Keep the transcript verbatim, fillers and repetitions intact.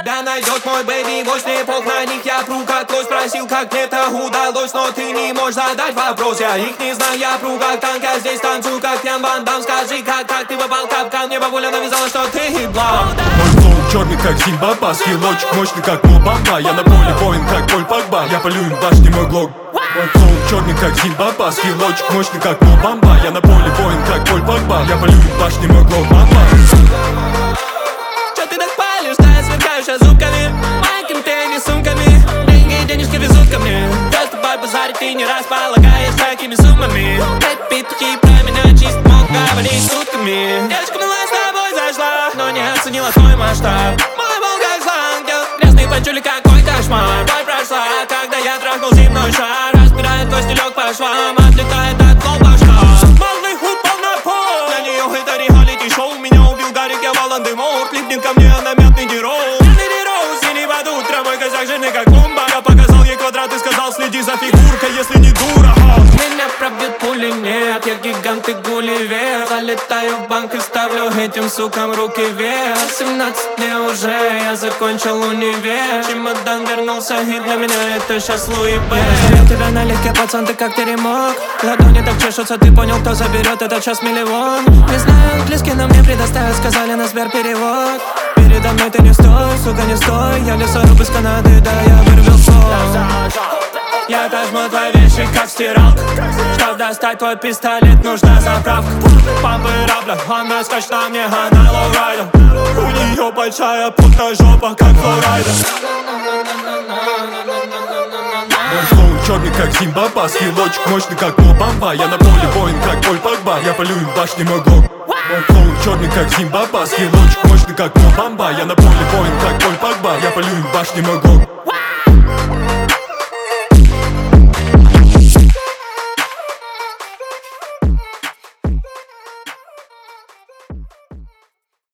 тебя найдет мой бэйби. Мой слепок, на них я пру как твой. Спросил, как мне-то удалось, но ты не можешь задать вопрос. Я их не знаю, я пру как танк, я здесь танцую как Ян Ван Дам. Скажи, как, как ты попал в капкан, мне бабуля навязала, что ты блан. Мой флоу черный как Зимбабwe, скиллочек мощный как Мобамба. Я на поле воин как Поль Погба, я полю им башни мой глок. Мой флоу черный как Зимбабwe, скиллочек мощный как Мобамба. Я на поле воин как Поль Погба, я полю им башни мой глок. Чё ты так палишь, да я сверкаю сейчас зубками. Майками, теннис, сумками. Деньги, денежки везут ко мне. Я с тобой базарить ты не располагаешь такими суммами. Пять петухи про меня чист мог говорить сутками. Девочка милая с тобой зашла, но не оценила твой масштаб. Мой был как слангел, грязный панчули какой кошмар. Боль прошла, когда я трахнул земной шар. Разбирает твой стилек по швам, отлетает от гол башка. Малый упал на пол, для нее это реалити-шоу. Меня убил Гарик, я Волан-де-Морт. Липнет ко мне, она мятный герой. Мятный роуз, синий под утро, мой козак жирный как бомба. Я показал ей квадрат и сказал, следи за фигуркой, если не дура. Меня пробьют пули, нет, я гигант и Гулливер. Залетаю в банк и ставлю этим сукам руки вверх. семнадцать мне уже, я закончил универ. Чемодан вернулся, и для меня это сейчас Луи Б. Я тебя налегке, пацан, ты как теремок. Ладони так чешутся, ты понял, кто заберет этот час миллион. Не знаю английский, но мне предоставят, сказали на Сберперевод. Передо мной ты не стой, сука, не стой. Я лесоруб из Канады, да, я вырвал сон. Я отожму твои вещи, как стиралка. Чтоб достать твой пистолет, нужна заправка. Пампы рабля, она скачет на мне, она лоурайдер. У нее большая путная жопа, как флорайдер. Мой флоу черный как Зимбабwe, скиллочек мощный как Мобамба. Я на поле воин как Поль Погба, я полю им башни мой глок. Мой флоу черный как Зимбабwe, скиллочек мощный как Мобамба. Я на поле воин как Поль Погба, я полю им башни мой глок.